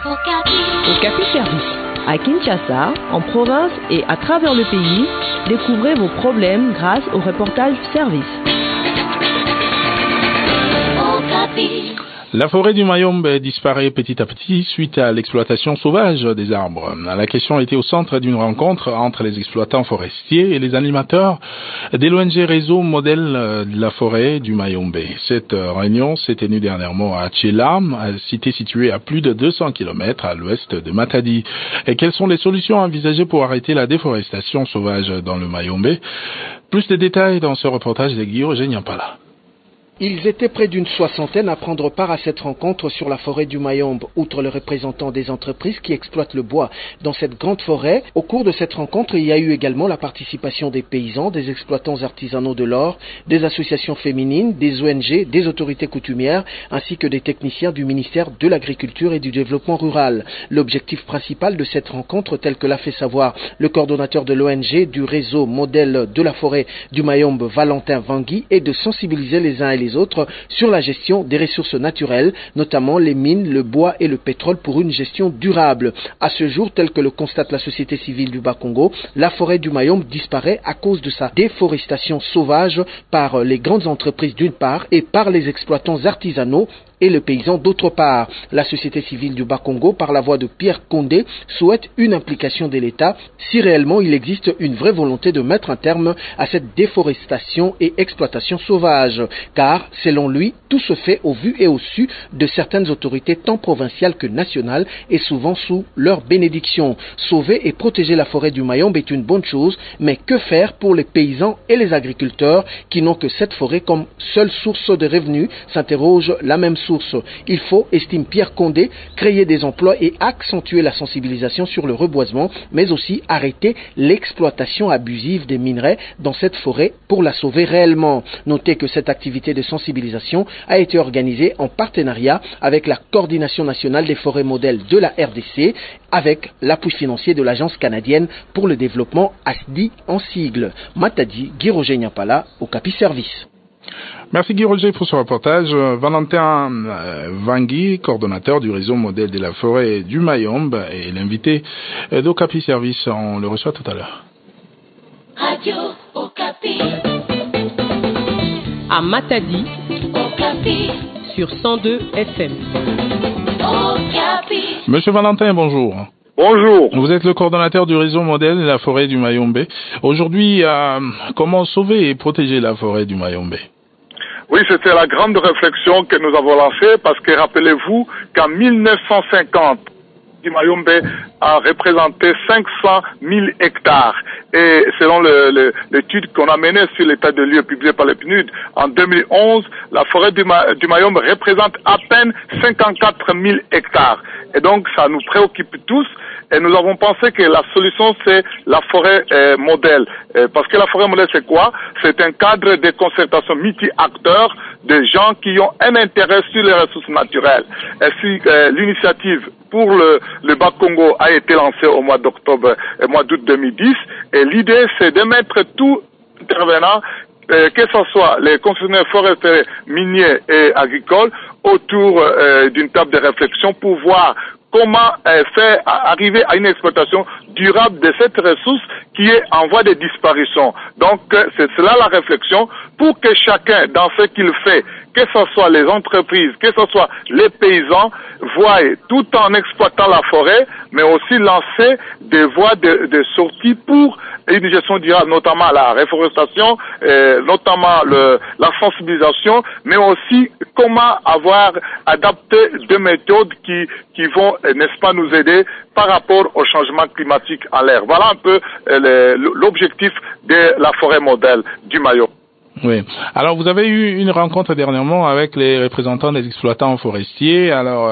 Okapi Service. À Kinshasa, en province et à travers le pays, découvrez vos problèmes grâce au reportage Service. La forêt du Mayombe disparaît petit à petit suite à l'exploitation sauvage des arbres. La question était au centre d'une rencontre entre les exploitants forestiers et les animateurs de l'ONG Réseau Modèle de la forêt du Mayombe. Cette réunion s'est tenue dernièrement à Tchela, cité située à plus de 200 km à l'ouest de Matadi. Et quelles sont les solutions envisagées pour arrêter la déforestation sauvage dans le Mayombe? Plus de détails dans ce reportage de Guillaume Geniapala. Ils étaient près d'une soixantaine à prendre part à cette rencontre sur la forêt du Mayombe. Outre les représentants des entreprises qui exploitent le bois dans cette grande forêt, au cours de cette rencontre, il y a eu également la participation des paysans, des exploitants artisanaux de l'or, des associations féminines, des ONG, des autorités coutumières, ainsi que des techniciens du ministère de l'Agriculture et du Développement rural. L'objectif principal de cette rencontre, tel que l'a fait savoir le coordonnateur de l'ONG du réseau Modèle de la forêt du Mayombe, Valentin Vangui, est de sensibiliser les uns et les autres sur la gestion des ressources naturelles, notamment les mines, le bois et le pétrole pour une gestion durable. À ce jour, tel que le constate la société civile du Bas-Congo, la forêt du Mayombe disparaît à cause de sa déforestation sauvage par les grandes entreprises d'une part et par les exploitants artisanaux et le paysan d'autre part. La société civile du Bas-Congo, par la voix de Pierre Condé, souhaite une implication de l'État si réellement il existe une vraie volonté de mettre un terme à cette déforestation et exploitation sauvage. Car, selon lui, tout se fait au vu et au su de certaines autorités tant provinciales que nationales et souvent sous leur bénédiction. Sauver et protéger la forêt du Mayombe est une bonne chose, mais que faire pour les paysans et les agriculteurs qui n'ont que cette forêt comme seule source de revenus, s'interroge la même source. Il faut, estime Pierre Condé, créer des emplois et accentuer la sensibilisation sur le reboisement, mais aussi arrêter l'exploitation abusive des minerais dans cette forêt pour la sauver réellement. Notez que cette activité de sensibilisation a été organisée en partenariat avec la Coordination nationale des forêts modèles de la RDC, avec l'appui financier de l'Agence canadienne pour le développement, ASDI en sigle. Matadi, Guy Roger Niapala, Okapi Service. Merci Guy Roger pour ce reportage. Valentin Vangui, coordonnateur du réseau modèle de la forêt du Mayombe, et l'invité d'Okapi Service. On le reçoit tout à l'heure. Radio Okapi. À Matadi, Okapi. sur 102 FM. Okapi. Monsieur Valentin, bonjour. Bonjour. Vous êtes le coordonnateur du réseau modèle de la forêt du Mayombe. Aujourd'hui, comment sauver et protéger la forêt du Mayombe? Oui, c'était la grande réflexion que nous avons lancée parce que rappelez-vous qu'en 1950, le Mayombe a représenté 500 000 hectares. Et selon l'étude qu'on a menée sur l'état de lieu publié par le PNUD en 2011, la forêt du Mayombe représente à peine 54 000 hectares. Et donc, ça nous préoccupe tous. Et nous avons pensé que la solution, c'est la forêt modèle. Parce que la forêt modèle, c'est quoi? C'est un cadre de concertation multi-acteurs de gens qui ont un intérêt sur les ressources naturelles. Et si l'initiative pour le Bas-Congo a été lancée au mois d'octobre et mois d'août 2010, et l'idée, c'est de mettre tout intervenant, que ce soit les concessionnaires forestiers, miniers et agricoles, autour d'une table de réflexion pour voir comment faire arriver à une exploitation durable de cette ressource qui est en voie de disparition. Donc, c'est cela la réflexion pour que chacun, dans ce qu'il fait, que ce soit les entreprises, que ce soit les paysans, voient tout en exploitant la forêt, mais aussi lancer des voies de sortie pour une gestion durable, notamment la réforestation, notamment la sensibilisation, mais aussi comment avoir adapté des méthodes qui vont, n'est-ce pas, nous aider par rapport au changement climatique en l'air. Voilà un peu l'objectif de la forêt modèle du Mayombe. Oui. Alors, vous avez eu une rencontre dernièrement avec les représentants des exploitants forestiers. Alors,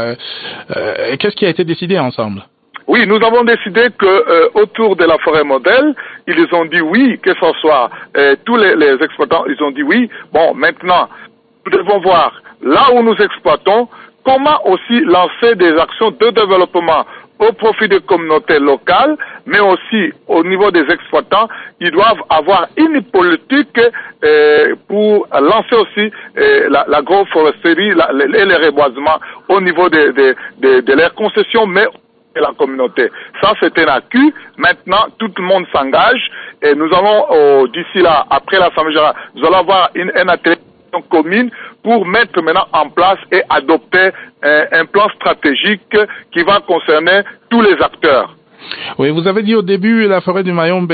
qu'est-ce qui a été décidé ensemble? Oui, nous avons décidé que autour de la forêt modèle, ils ont dit oui, que ce soit tous les exploitants, ils ont dit oui. Bon, maintenant, nous devons voir là où nous exploitons, comment aussi lancer des actions de développement au profit des communautés locales, mais aussi au niveau des exploitants, ils doivent avoir une politique pour lancer aussi l'agroforesterie et les reboisements au niveau de leurs concessions, mais de la communauté. Ça, c'est un acquis. Maintenant, tout le monde s'engage et nous allons, d'ici là, après l'Assemblée générale, nous allons avoir un atelier commune pour mettre maintenant en place et adopter un plan stratégique qui va concerner tous les acteurs. Oui, vous avez dit au début la forêt du Mayombe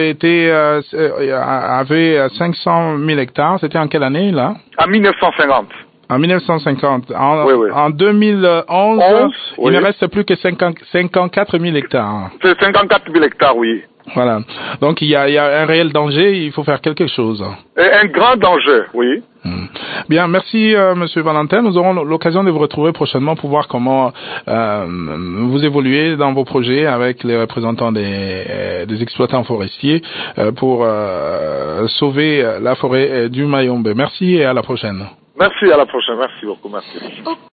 avait 500 000 hectares. C'était en quelle année là? En 1950. En 1950. Oui. En 2011, il ne reste plus que 54 000 hectares. C'est 54 000 hectares, oui. Voilà. Donc il y a un réel danger, il faut faire quelque chose. Et un grand danger, oui. Bien, merci Monsieur Valentin. Nous aurons l'occasion de vous retrouver prochainement pour voir comment vous évoluez dans vos projets avec les représentants des exploitants forestiers pour sauver la forêt du Mayombe. Merci et à la prochaine. Merci, à la prochaine. Merci beaucoup. Merci.